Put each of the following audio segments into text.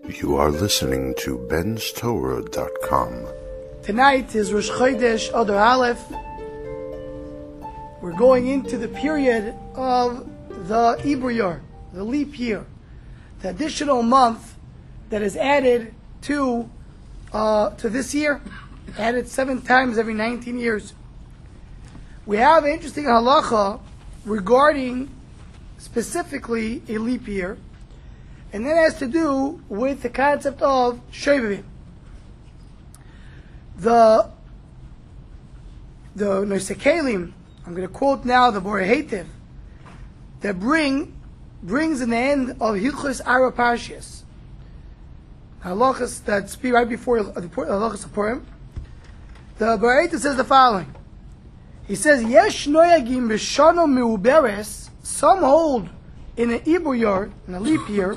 You are listening to benstorah.com. Tonight is Rosh Chodesh Adar Aleph. We're going into the period of the Ibur year, the leap year, the additional month that is added to this year, added 7 times every 19 years. We have an interesting halacha regarding specifically a leap year, and that has to do with the concept of Shovavim. The Nosei Kelim, I'm going to quote now the Borei Heitev, that brings in the end of Hilchos Ara Parshias, halachas that speak right before the halachas of Purim. The Borei Heitev says the following. He says, Yesh noyagim b'shana meuberes, some hold in an Ibur year, in a leap year,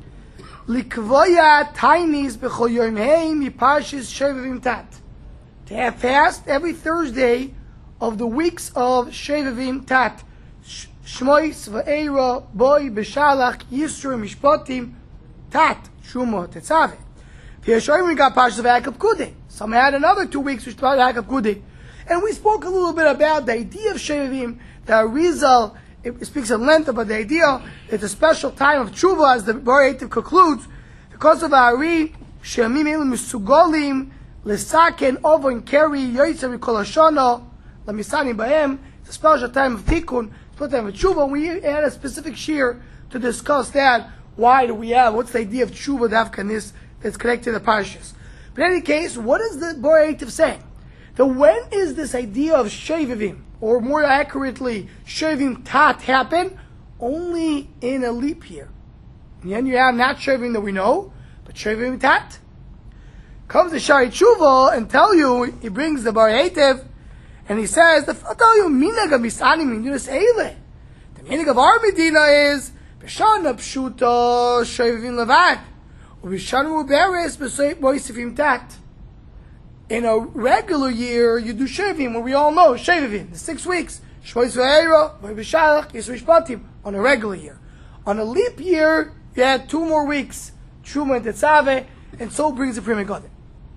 likvoya tainis b'chol yom heim miparshis Shovavim tat, to have fast every Thursday of the weeks of Shovavim tat, Shmois v'eira boy b'shalach yisro mishpatim tat shuma tetzaveh. V'yeshoyim got parshas v'akab kudei. Some had another 2 weeks which taught akab kudei. And we spoke a little bit about the idea of Shovavim. The Arizal, it speaks at length about the idea. It's a special time of tshuva, as the Borei Heitev concludes, because of Ari she'amim elu misugolim lesaken over and carry yoytzer v'kol hashana lamisani b'hem. It's a special time of tikkun, special time of tshuva. We had a specific shir to discuss that. Why do we have? What's the idea of tshuva dafka in this that's connected to the parshas? But in any case, what is the Borei Heitev saying? So when is this idea of Shovavim, or more accurately, Shovavim tat, happen? Only in a leap year. And then you have not Shovavim that we know, but Shovavim tat. Comes the Shari Tshuva and tell you, he brings the Borei Heitev, and he says, I'll tell you, minag misani minus eile. The minag of our Medina is, B'shana pshuta Shovavim levad, u'b'shana u'beres b'soifim tat. In a regular year, you do Shovavim, where we all know Shovavim, the 6 weeks. Shmois v'eira, v'b'shalach, yisro mishpatim, on a regular year. On a leap year, you had 2 more weeks, Truma and Tetzaveh, and so brings the Pri Megadim.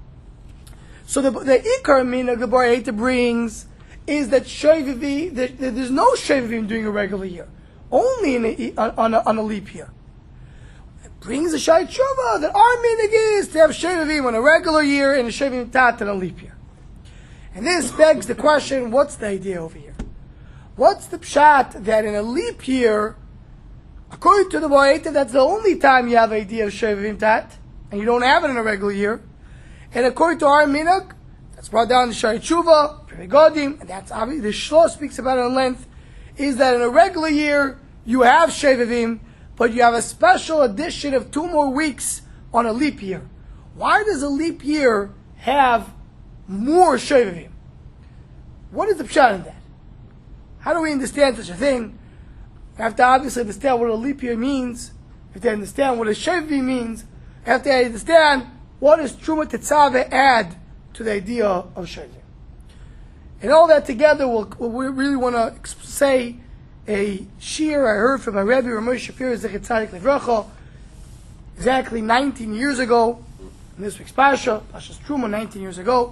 So the Ikar Minhag the Borei Heitev brings is that Shovavim, there's no Shovavim during a regular year, only on a leap year. Brings a Shai Tshuva that our minhag is to have Shovavim on a regular year and a Shovavim tat on a leap year. And this begs the question, what's the idea over here? What's the pshat that in a leap year, according to the Borei Heitev, that's the only time you have the idea of Shovavim tat, and you don't have it in a regular year. And according to our minhag, that's brought down in Shai Tshuva, Pri Megadim, and that's obviously, the Shlo speaks about it in length, is that in a regular year, you have Shovavim, but you have a special addition of 2 more weeks on a leap year. Why does a leap year have more Shovavim? What is the pshat in that? How do we understand such a thing? We have to obviously understand what a leap year means. We have to understand what a Shovavim means. We have to understand what does Truma Tetzaveh add to the idea of Shovavim. And all that together, we really want to say a shir I heard from my Rebbe, Ramesh Shapiro Zechet Tzadik Livracha, exactly 19 years ago, in this week's Parsha, Parshas Truma, 19 years ago.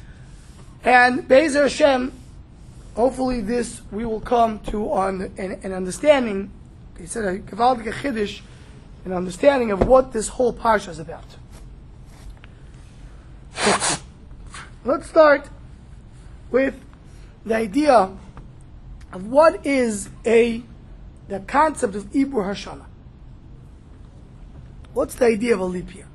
And Be'ezer Hashem, hopefully this we will come to an understanding, he said a Gevaldik Chiddush, an understanding of what this whole Parsha is about. Let's start with the idea of what is the concept of Ibur Hashana. What's the idea of a leap year?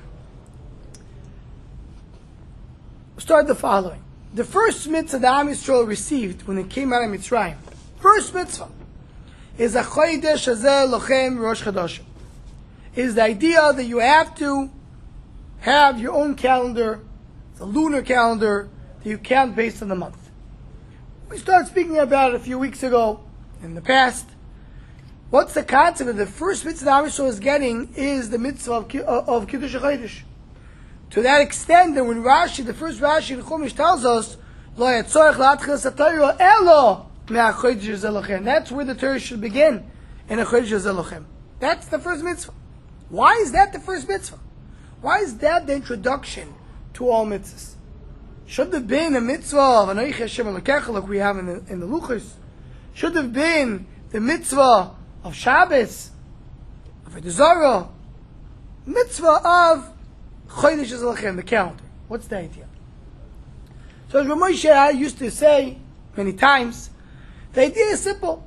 We'll start the following. The first mitzvah that Am Yisrael received when they came out of Mitzrayim, first mitzvah, is a Chodesh Hazeh Lochem Rosh Chodeshim. Is the idea that you have to have your own calendar, the lunar calendar, that you count based on the month. We started speaking about it a few weeks ago in the past. What's the concept of the first mitzvah that Am Yisrael is getting is the mitzvah of Kiddush HaChodesh. To that extent that when Rashi, the first Rashi in Chumash tells us, Lo yatzorech la'atchilas haTorah elo me'achodesh hazeh lochem. That's where the Torah should begin, in a Chodesh hazeh lochem. That's the first mitzvah. Why is that the first mitzvah? Why is that the introduction to all mitzvahs? Should have been a mitzvah of Anochi Hashem Elokecha like we have in the Luchos. Should have been the mitzvah of Shabbos, of Avodah Zarah, mitzvah of Chodesh Ezelachem, the calendar. What's the idea? So as Rav Moshe used to say many times, the idea is simple.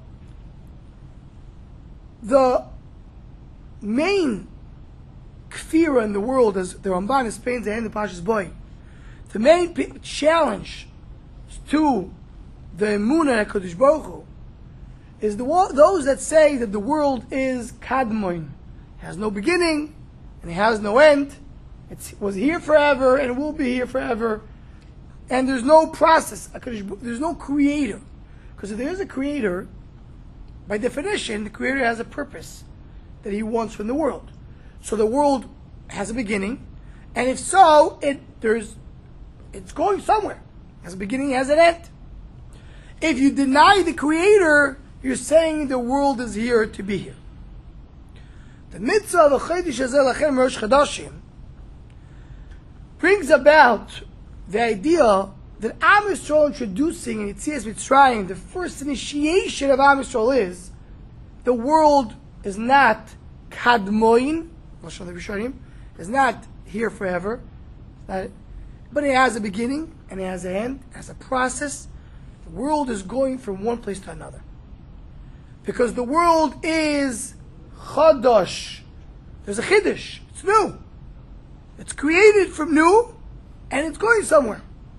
The main kfira in the world, as the Ramban explains in the Parshas Boy, the main challenge to the Emunah HaKadosh Baruch Hu is those that say that the world is kadmoin, has no beginning and it has no end. It was here forever and it will be here forever, and there's no process. There's no creator, because if there is a creator, by definition, the creator has a purpose that he wants from the world. So the world has a beginning, and if so, it's going somewhere. It has a beginning, it has an end. If you deny the creator, you're saying the world is here to be here. The mitzvah of Chodesh Hazeh Lachem Rosh Chodashim brings about the idea that Am Yisrael introducing in Yetzias Mitzrayim, the first initiation of Am Yisrael is the world is not kadmoin, is not here forever, but it has a beginning and it has an end, it has a process. The world is going from one place to another. Because the world is chadash. There's a chiddush. It's new. It's created from new, and it's going somewhere.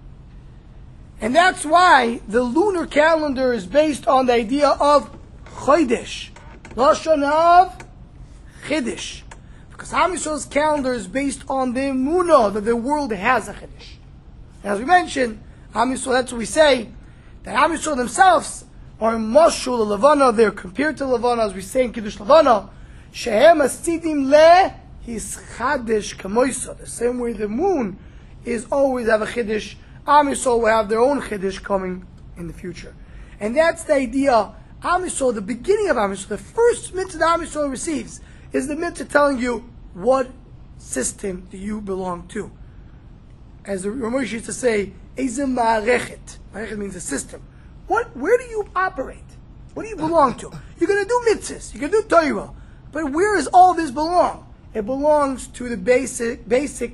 And that's why the lunar calendar is based on the idea of chodesh, lashon of chiddush. Because Am Yisrael's calendar is based on the emunah that the world has a chiddush. As we mentioned, Am Yisrael, that's what we say, that Am Yisrael themselves are mashul levana. They're compared to levana, as we say in Kiddush Levana. Shehem asidim le his chadish kamoisa. The same way the moon is always have a chiddush, Am Yisrael will have their own chiddush coming in the future. And that's the idea. Am Yisrael, the beginning of Am Yisrael, the first mitzvah that Am Yisrael receives is the mitzvah telling you what system do you belong to. As the Ramesh used to say, Eizem ma'arechet. Ma'arechet means a system. Where do you operate? What do you belong to? You're going to do mitzvahs, you're going to do Torah, but where does all this belong? It belongs to the basic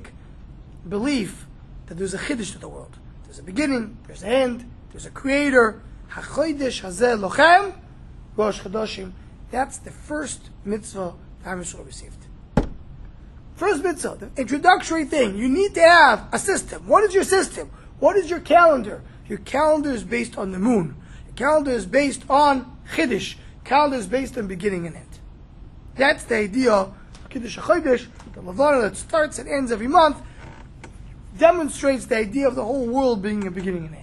belief that there's a chiddush to the world. There's a beginning, there's an end, there's a creator. HaChodesh Hazeh Lochem Rosh Chodashim. That's the first mitzvah that Am Yisrael received. First mitzvah, the introductory thing. You need to have a system. What is your system? What is your calendar? Your calendar is based on the moon. Your calendar is based on Chiddush. Calendar is based on beginning and end. That's the idea of Kiddush HaChodesh, the Levana that starts and ends every month, demonstrates the idea of the whole world being a beginning and end.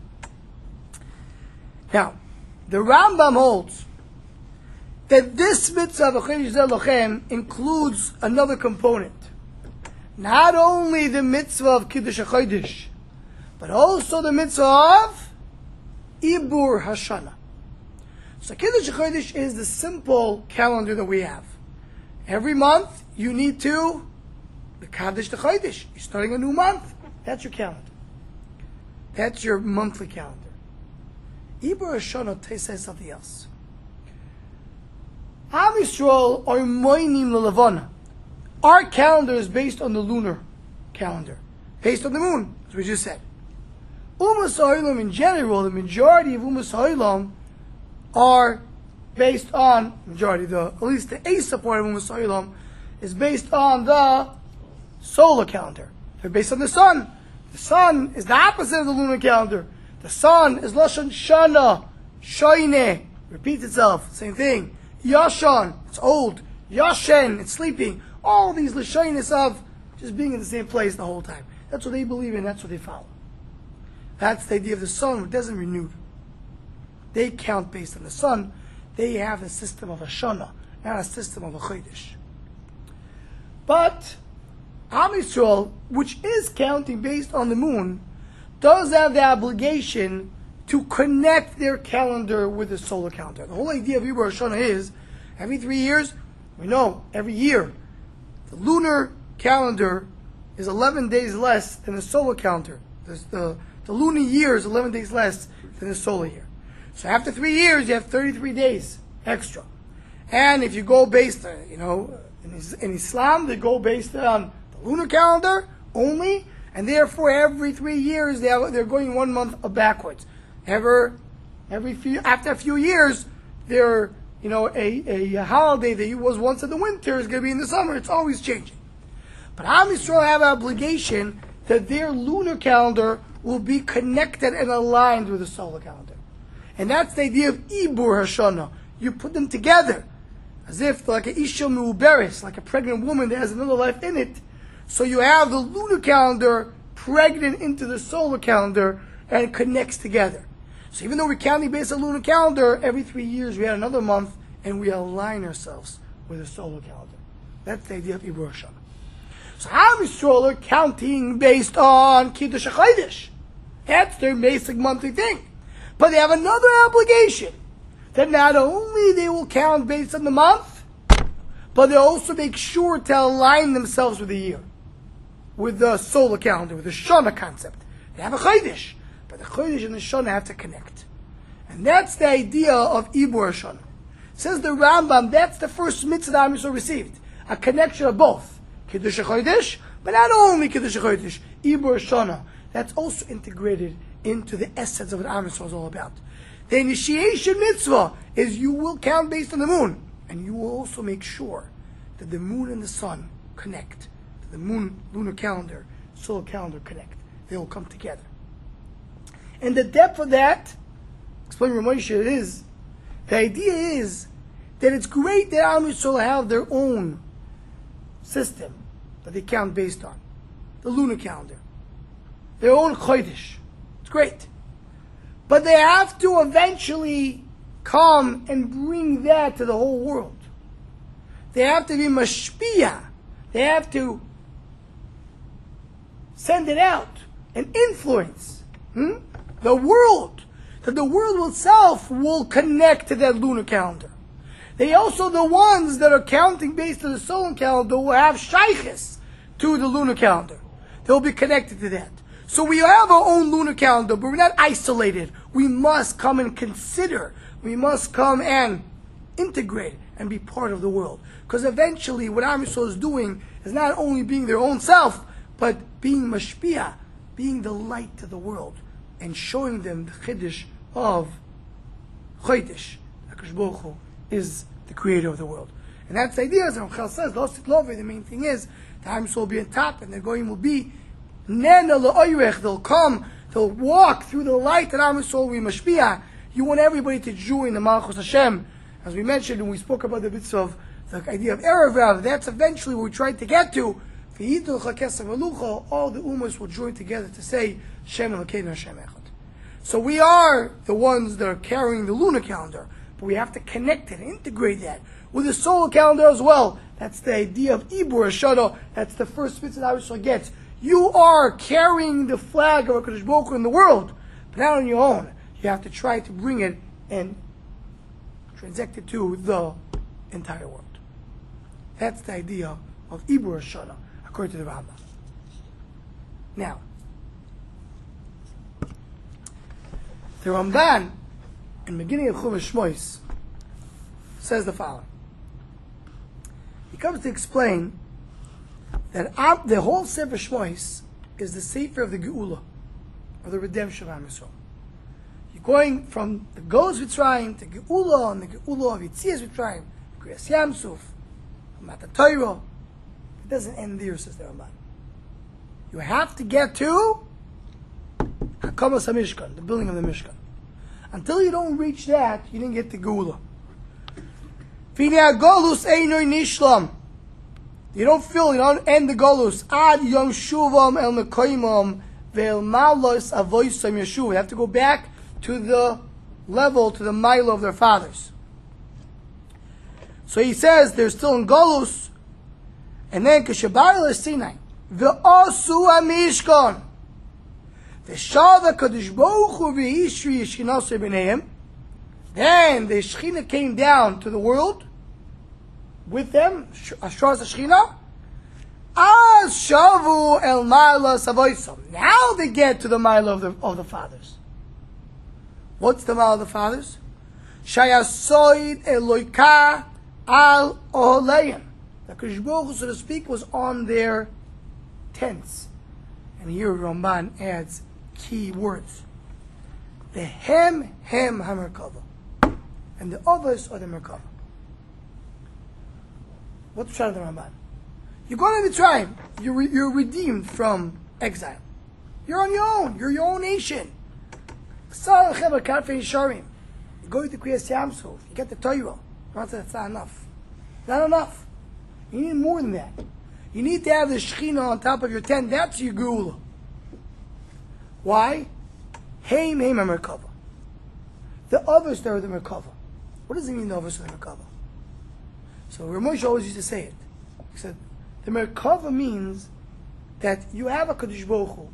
Now, the Rambam holds that this mitzvah of Chodesh Hazeh Lochem includes another component. Not only the mitzvah of Kiddush HaChodesh, but also the mitzvah of Ibur Hashana. So Kiddush HaChodesh is the simple calendar that we have. Every month you need to the Kaddish the Chodesh. You're starting a new month. That's your calendar. That's your monthly calendar. Ibur Hashana says something else. Am Yisrael are moinim lelevana. Our calendar is based on the lunar calendar, based on the moon, as we just said. Umas Ha'olam in general, the majority of Umas Ha'olam are based on, at least the Asa part of Umas Ha'olam is based on the solar calendar. They're based on the sun. The sun is the opposite of the lunar calendar. The sun is Lashon Shana, Shoineh, repeats itself, same thing. Yashan, it's old. Yashen, it's sleeping. All these Lashonis of just being in the same place the whole time. That's what they believe in, that's what they follow. That's the idea of the sun, which doesn't renew. They count based on the sun. They have a system of a Shana, not a system of a Chodesh. But Am Yisrael, which is counting based on the moon, does have the obligation to connect their calendar with the solar calendar. The whole idea of Ibur Hashana is, every 3 years, we know, every year, the lunar calendar is 11 days less than the solar calendar. The lunar year is 11 days less than the solar year. So after 3 years, you have 33 days extra. And if you go based, in Islam, they go based on the lunar calendar only, and therefore every 3 years they're going 1 month backwards. After a few years, a holiday that was once in the winter is going to be in the summer. It's always changing. But Am Yisrael have an obligation that their lunar calendar will be connected and aligned with the solar calendar. And that's the idea of Ibur Hashanah. You put them together, as if like a Isha Mu'beris, like a pregnant woman that has another life in it. So you have the lunar calendar pregnant into the solar calendar, and it connects together. So even though we're counting based on the lunar calendar, every 3 years we add another month, and we align ourselves with the solar calendar. That's the idea of Ibur Hashanah. So Am Yisrael are counting based on Kiddush HaChodesh. That's their basic monthly thing. But they have another obligation, that not only they will count based on the month, but they also make sure to align themselves with the year, with the solar calendar, with the Shana concept. They have a Chodesh, but the Chodesh and the Shana have to connect. And that's the idea of Ibur Hashanah. Says the Rambam, that's the first mitzvah that Am Yisrael received, a connection of both. Kiddush HaChodesh, but not only Kiddush HaChodesh, Ibur Hashanah. That's also integrated into the essence of what Am Yisrael is all about. The initiation mitzvah is you will count based on the moon, and you will also make sure that the moon and the sun connect. The moon, lunar calendar, solar calendar connect. They will come together. And the depth of that, explain Ramosha, it is, the idea is that it's great that Am Yisrael have their own system that they count based on. The lunar calendar. Their own Chodesh. It's great. But they have to eventually come and bring that to the whole world. They have to be mashpia. They have to send it out and influence the world. That the world itself will connect to that lunar calendar. They also, the ones that are counting based on the solar calendar, will have shaykhis to the lunar calendar. They'll be connected to that. So we have our own lunar calendar, but we're not isolated. We must come and consider. We must come and integrate and be part of the world. Because eventually what Am Yisrael is doing is not only being their own self, but being mashpia, being the light to the world, and showing them the chiddush of Chodesh. HaKadosh Baruch Hu is the creator of the world. And that's the idea, as Ramchal says, the main thing is, the Am Yisrael will be on top, and the Goyim will be Nena le'oyrech, they'll come, they'll walk through the light that Am Yisrael will be mashpia. You want everybody to join the Malchus Hashem. As we mentioned when we spoke about the bits of the idea of Erev Rav, that's eventually what we tried to get to. All the Ummahs will join together to say, Shem Elokeinu Hashem Echad. So we are the ones that are carrying the lunar calendar, but we have to connect it, integrate that with the solar calendar as well. That's the idea of Ibur Hashanah. That's the first mitzvah that Yisrael gets. You are carrying the flag of HaKadosh Baruch Hu in the world, but not on your own. You have to try to bring it and transect it to the entire world. That's the idea of Ibur Hashanah, according to the Rambam. Now, the Ramban, in the beginning of Chumash Shmois, says the following. He comes to explain that the whole Sefer Shmois is the Sefer of the Geula, of the redemption of Am Yisrael. You're going from the Golus Mitzrayim to Geula, and the Geula of Yitzias Mitzrayim, Kriyas Yamsuf, Matan Torah. It doesn't end there, says the Ramban. You have to get to Hakamas HaMishkan, the building of the Mishkan. Until you don't reach that, you didn't get the Geula. V'nei Golus Einoi Nishlam. You don't end the Golus. Ad Yom Shuvam El Mekoimam Ve'el Malos Avoisam Yeshuv. They have to go back to the level, to the mile of their fathers. So he says they're still in Golus. And then Keshabar Sinai. Ve'osu HaMishkan. Ve'shava Kadosh Baruch Hu Ve'ishri Yeshchinasei B'neihem. Then the Shechina came down to the world with them, Ashraz Shechina, V'az shavu el ma'ala savoisam. Now they get to the ma'ala of the fathers. What's the ma'ala of the fathers? Shayasoid Eloika al Oholeim. The Kadosh Baruch Hu, so to speak, was on their tents. And here Ramban adds key words. The Hem HaMerkava. And the others are the Merkava. What's the shot of the Ramban? You're going to the tribe. You're redeemed from exile. You're on your own. You're your own nation. You go to the Kriyas Yamsuf. You get the Torah. That's not enough. Not enough. You need more than that. You need to have the Shekhinah on top of your tent. That's your Geula. Why? Heim HaMerkava. The others there are the Merkava. What does it mean, the others are the Merkava? So Ramosh always used to say it. He said, the Merkava means that you have a Kadosh Baruch Hu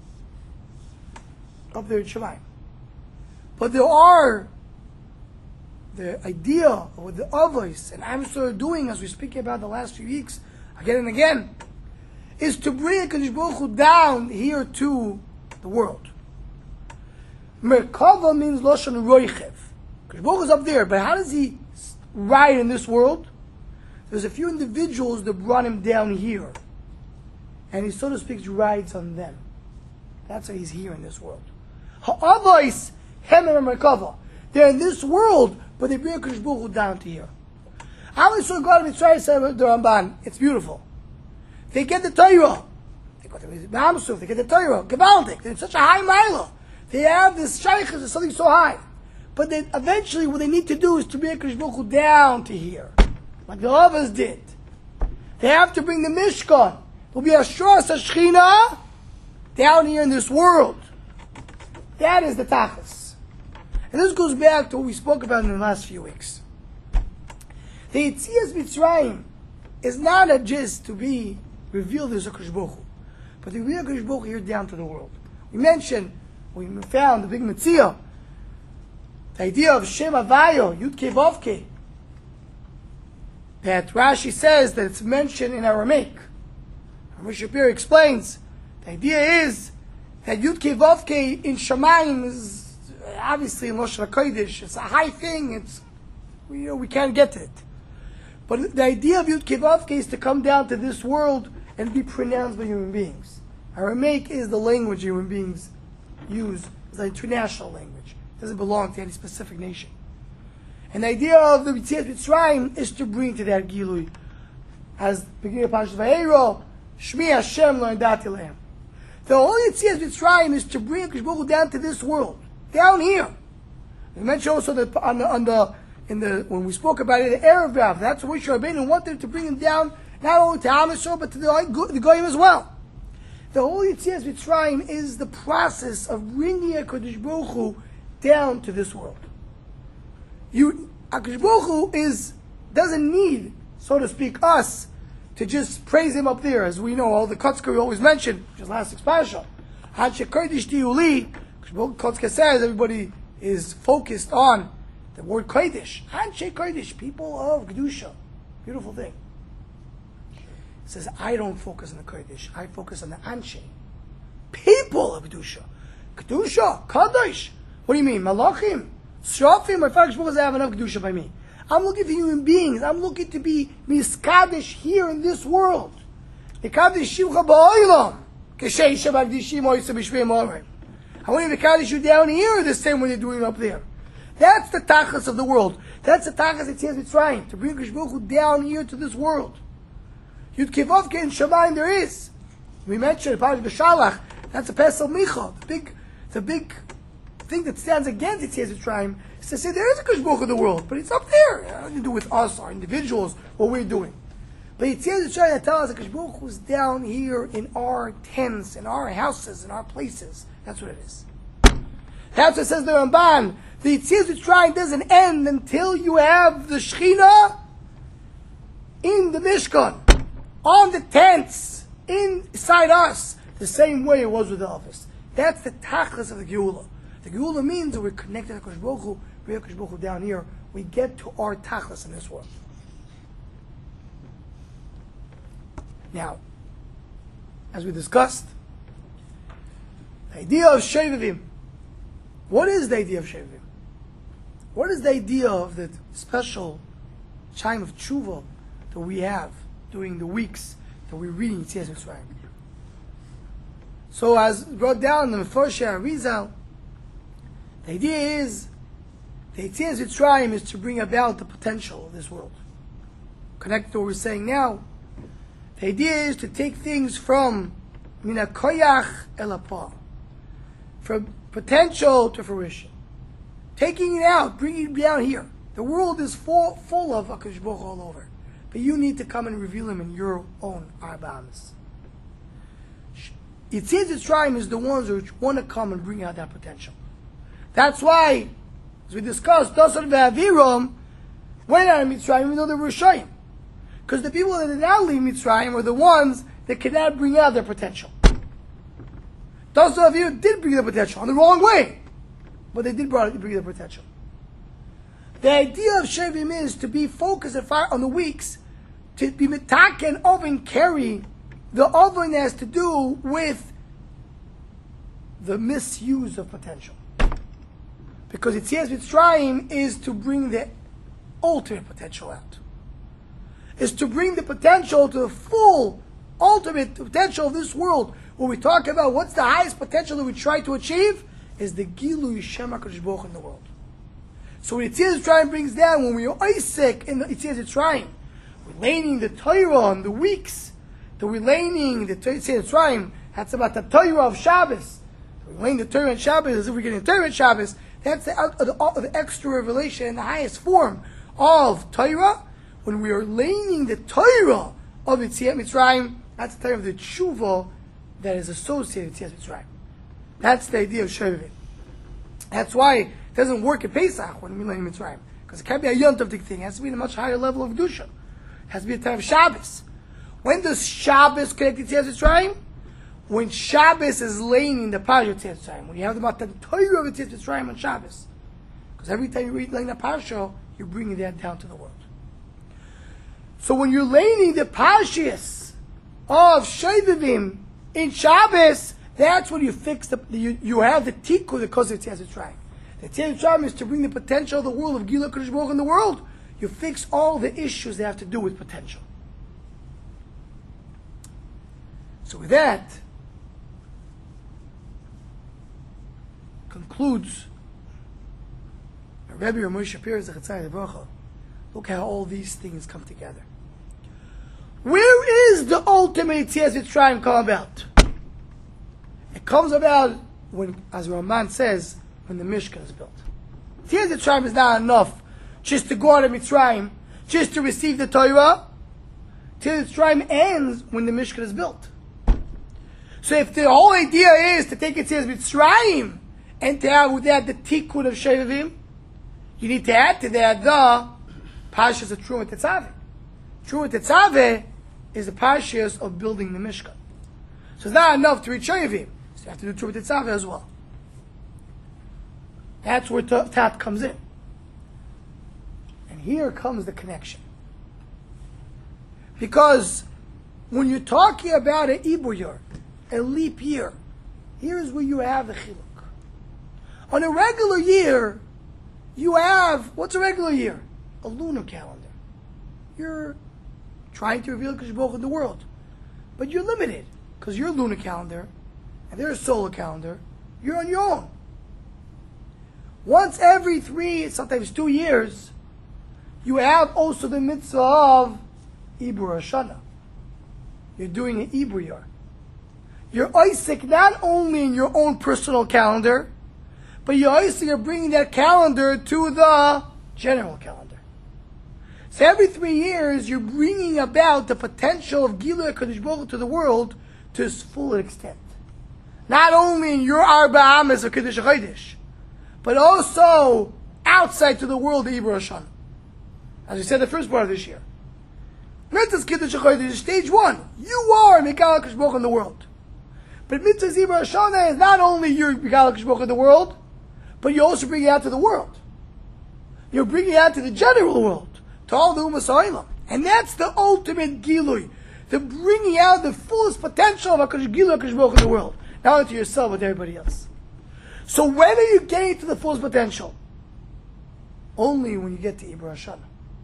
up there in Shemayim. But there are the idea of what the others and Am Yisrael are doing, as we're speaking about the last few weeks, again and again, is to bring Kadosh Baruch Hu down here to the world. Merkava means Loshan Roichev. Kadosh Baruch Hu is up there, but how does he ride in this world? There's a few individuals that brought him down here. And he, so to speak, rides on them. That's why he's here in this world. Ha'avos hem merkava. They're in this world, but they bring Kadosh Baruch Hu down to here. How is so God Mitzrayim said the Ramban? It's beautiful. They get the Torah. They go to the Bamsuf. They get the Torah. Gevaldik. They're in such a high mila. They have this shaykhs, is something so high. But then eventually, what they need to do is to bring Kadosh Baruch Hu down to here, like the others did. They have to bring the Mishkan. There'll be a Shras HaShechina down here in this world. That is the Tachas. And this goes back to what we spoke about in the last few weeks. The Yetzias Mitzrayim is not just to be revealed as a Kadosh Baruch Hu, but the real Kadosh Baruch Hu here down to the world. We mentioned, we found the big Metzia, the idea of Shem Avayo, Yud Kei Vav Kei, that Rashi says that it's mentioned in Aramaic. Rashi Shapir explains, the idea is that Yud Kei Vav Kei in Shamayim is obviously in Loshen HaKodesh. It's a high thing. It's, we can't get to it. But the idea of Yud Kei Vav Kei is to come down to this world and be pronounced by human beings. Aramaic is the language human beings use. It's an international language. It doesn't belong to any specific nation. And the idea of the Yetzias Mitzrayim is to bring to that Gilui. As beginning of Parashat Vayero, Shmi Hashem lo yadati lehem. The whole Yetzias Mitzrayim is to bring Kadosh Baruch Hu down to this world, down here. We mentioned also that when we spoke about it, the Erev Rav, that's what Moshe Rabbeinu wanted to bring him down, not only to Am Yisrael, but to the Goyim as well. The whole Yetzias Mitzrayim is the process of bringing Kadosh Baruch Hu down to this world. HaKadosh Baruch Hu doesn't need, so to speak, us to just praise him up there, as we know, all the Kotzker we always mention, which is last week's parasha. Hanshe Kodesh Tiyuli, Kotzker says everybody is focused on the word Kodesh. Hanshe Kodesh, people of Kedusha. Beautiful thing. It says, I don't focus on the Kodesh, I focus on the Anshe. People of Kedusha. Kedusha, Kadosh. What do you mean? Malachim? Shrafim, or Kadosh Baruch Hu have enough Kedusha by me. I'm looking for human beings. I'm looking to be miskadesh here in this world. I want to be Kadosh you down here the same way they're doing up there. That's the tachas of the world. That's the tachas it says Mitzrayim, to bring Kadosh Baruch Hu down here to this world. Yud Kei Vav Kei in Shamayim there is. We mentioned Parashat B'Shalach. That's a Pesach Micha. The big thing that stands against it says Mitzrayim is to say there is a Kadosh Baruch Hu in the world, but it's up there. It has nothing to do with us, our individuals, what we're doing. But it says Mitzrayim that tells us that Kadosh Baruch Hu is down here in our tents, in our houses, in our places. That's what it is. That's what it says the Ramban. The Yetzias Mitzrayim doesn't end until you have the Shechina in the Mishkan, on the tents, inside us, the same way it was with the office. That's the tachlis of the Geula. The Geula means that we're connected to Kadosh Baruch Hu, we have Kadosh Baruch Hu down here, we get to our tachlis in this world. Now, as we discussed. The idea of Shevivim. What is the idea of Shevivim? What is the idea of the special time of tshuva that we have during the weeks that we're reading Yetzias Mitzrayim? So, as brought down in the Mefarshei Arizal, the idea is the Yetzias Mitzrayim is to bring about the potential of this world. Connected to what we're saying now, the idea is to take things from mina koyach el hapa'al, from potential to fruition. Taking it out, bringing it down here. The world is full of HaKadosh Baruch Hu all over. But you need to come and reveal him in your own Arba Amis. Yetzias Mitzrayim is the ones who want to come and bring out that potential. That's why, as we discussed, Dasan ve'Aviram went out of Mitzrayim even though they were Rishayim. Because the people that did not leave Mitzrayim were the ones that could not bring out their potential. Dasan ve'Aviram did bring their potential in the wrong way. But they did bring their potential. The idea of Shevim is to be focused on the weeks, to be metak and oven carry the oven has to do with the misuse of potential. Because Yetzias Mitzrayim is to bring the ultimate potential out. Is to bring the potential to the full, ultimate potential of this world. When we talk about what's the highest potential that we try to achieve, is the Gilui Shem HaKadosh Baruch Hu in the world. So when Yetzias Mitzrayim brings down, when we are Isaac in the Yetzias Mitzrayim, we're laning the Torah on the weeks, that we're laning the Yetzias Mitzrayim, that's about the Torah of Shabbos. We're laying the Torah on Shabbos as if we're getting Torah on Shabbos. That's the extra revelation in the highest form of Torah. When we are laning the Torah of Yetzias Mitzrayim, that's the Torah of the Tshuva that is associated with Yetzias Mitzrayim. That's the idea of Shevivim. That's why it doesn't work at Pesach when we learn Mitzrayim. Because it can't be a yontiv thing. It has to be in a much higher level of Kedusha. It has to be a time of Shabbos. When does Shabbos connect to Yetzias Mitzrayim? When Shabbos is laying in the Parsha of Yetzias Mitzrayim. When you have the Matan Torah of Yetzias Mitzrayim on Shabbos. Because every time you read laying the Parsha, you're bringing that down to the world. So when you're laying the Parshas of Shevivim in Shabbos, that's when you fix you have the tikkun that causes Yetzias Mitzrayim. The Yetzias Mitzrayim is to bring the potential of the world of Gilui HaKadosh Baruch Hu in the world. You fix all the issues that have to do with potential. So with that, concludes Rebbe Moshe Shapiro Zechatzai Levacha. Look how all these things come together. Where is the ultimate Yetzias Mitzrayim come about? It comes about when, as Raman says, when the Mishkan is built. Yetzias Mitzrayim is not enough just to go out of Mitzrayim, just to receive the Torah. Yetzias Mitzrayim ends when the Mishkan is built. So if the whole idea is to take Yetzias Mitzrayim and to have with that the tikkun of Shevivim, you need to add to that the Parshas of Truma Tetzaveh. Truma Tetzaveh is the Parshas of building the Mishkan. So it's not enough to read Shevivim. So you have to do Truma Tetzaveh as well. That's where Tat comes in. And here comes the connection. Because when you're talking about an Ibur year, a leap year, here's where you have the chiluk. On a regular year, you have, what's a regular year? A lunar calendar. You're trying to reveal Kadosh Baruch Hu in the world. But you're limited, because you're a lunar calendar, and they're a solar calendar. You're on your own. Once every 3, sometimes 2 years, you have also the mitzvah of Ibur Hashanah. You're doing an Ibur year. You're Isaac not only in your own personal calendar, but you're bringing that calendar to the general calendar. So every 3 years, you're bringing about the potential of Gilui HaKadosh Baruch Hu to the world to its full extent. Not only in your Arba Ames of Kiddush HaChodesh, but also outside to the world of Ibur Hashanah. As we said the first part of this year. Mitzvahs Kiddush HaChodesh is stage 1. You are Mikal HaKadosh Baruch Hu in the world. But Mitzvahs Ibur Hashanah is not only your Mikal HaKadosh Baruch Hu in the world, but you also bring it out to the world. You're bringing it out to the general world, to all the Umas Ha'olam. And that's the ultimate Gilui. the bringing out the fullest potential of HaKadosh Baruch Hu in the world. Not only to yourself, but to everybody else. So when are you getting to the fullest potential? Only when you get to Ibra Hashanah.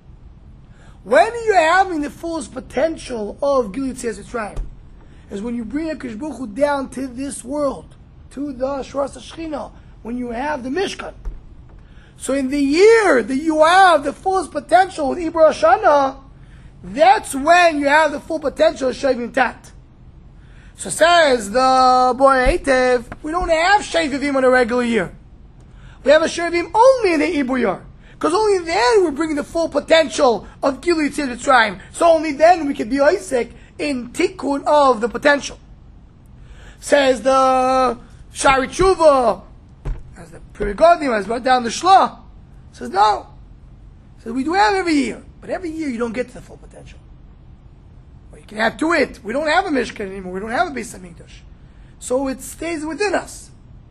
When are you having the fullest potential of Gilui Tzias Mitzrayim? Is when you bring HaKadosh Baruch Hu down to this world, to the Shras HaShechina, when you have the Mishkan. So in the year that you have the fullest potential with Ibra Hashanah, that's when you have the full potential of Shevim Tat. So says the boy Eitev, we don't have Shevim on a regular year. We have a Shevim only in the Ibra year. Because only then we're bringing the full potential of Gilui Tzias Mitzrayim. So only then we can be Isaac in Tikkun of the potential. Says the Shari Tshuva, as the Perigodim has brought down the Shlah, says no. Says we do have every year, but every year you don't get to the full potential. Well, you can add to it. We don't have a Mishkan anymore. We don't have a Beis Hamikdash, so it stays within us.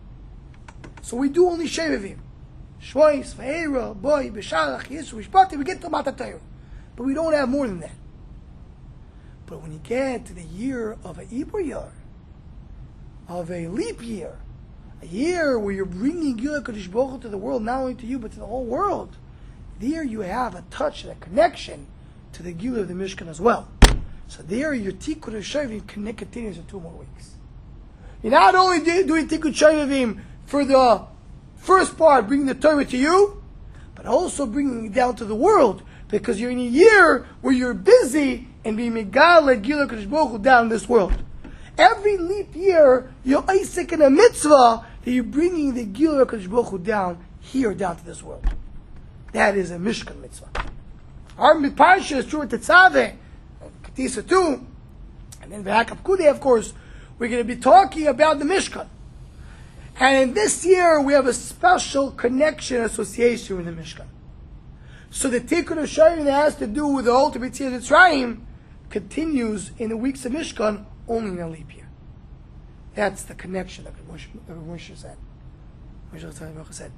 So we do only Shevivim, Shvois, Va'era, Boy, B'Shalach, Yisru, Mishpati. We get to Matan Torah, but we don't have more than that. But when you get to the year of a Ibra year, of a leap year, a year where you're bringing Gilui HaKadosh Baruch Hu to the world, not only to you, but to the whole world, there you have a touch and a connection to the Gilui of the Mishkan as well. So there your Tikkun Shevim continues for 2 more weeks. You're not only doing Tikkun Shevim for the first part, bringing the Torah to you, but also bringing it down to the world, because you're in a year where you're busy and being Megala Gilui HaKadosh Baruch Hu down in this world. Every leap year, you're Isaac in a mitzvah that you're bringing the Gilui HaKadosh Baruch Hu down here, down to this world. That is a Mishkan mitzvah. Our Parsha is true with Tetzaveh, Ketisa too, and then V'Hakav Kudei, of course, we're going to be talking about the Mishkan. And in this year, we have a special connection, association with the Mishkan. So the Tikkun of Shevim that has to do with the ultimate Tzias Mitzrayim continues in the weeks of Mishkan, only in a leap year. That's the connection that Moshe said. Moshe said.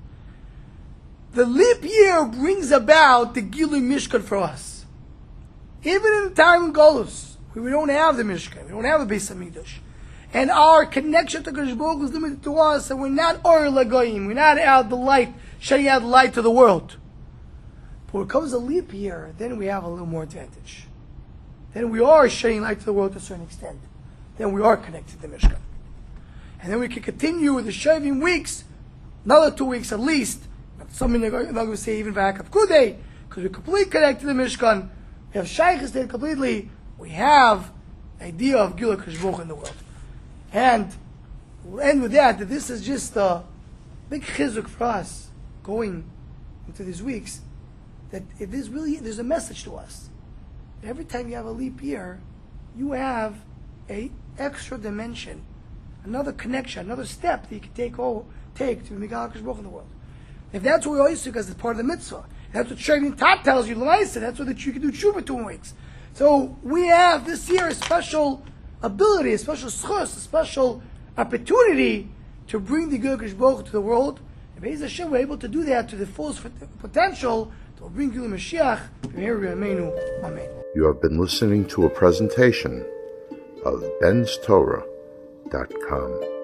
The leap year brings about the Gilui Mishkan for us. Even in the time of Golus, where we don't have the Mishkan, we don't have a Beis Hamikdash, and our connection to HaKadosh Baruch Hu is limited to us, and we're not Or Lagoyim, we're not out the light, shedding out the light to the world. But when it comes to leap year, then we have a little more advantage. Then we are shedding light to the world to a certain extent. Then we are connected to the Mishkan. And then we can continue with the Shevim weeks, another 2 weeks at least. Some are going to say even V'Hakav Kudei, because we're completely connected to the Mishkan. We have Shaykhs there completely. We have the idea of Gilui HaKadosh Baruch Hu in the world. And we'll end with that this is just a big chizuk for us going into these weeks, that if there's a message to us. Every time you have a leap year, you have a extra dimension, another connection, another step that you can take to Megala HaKadosh Baruch Hu in the world. If that's what we always do, because it's part of the mitzvah, that's what Shevim Tat tells you, L'maisa, that's what you can do tshuva 2 weeks. So we have this year a special ability, a special schus, a special opportunity to bring the Gilui HaKadosh Baruch Hu to the world. And Be'ez Hashem, we're able to do that to the fullest potential to bring Gilui Mashiach from here to Amen. Amen. You have been listening to a presentation of benstorah.com.